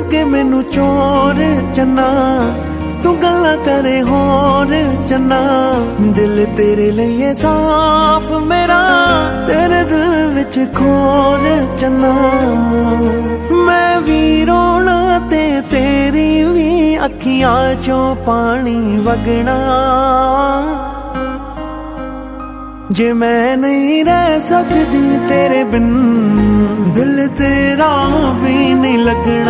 लगे मैनू चोर चन्ना तू गल्लां करे होर चन्ना दिल तेरे लिए साफ मेरा तेरे दिल विच खोर चन्ना मैं भी रोना ते तेरी भी अखियां चों पानी वगना जे मैं नहीं रह सकती तेरे बिन दिल तेरा भी नहीं लगना।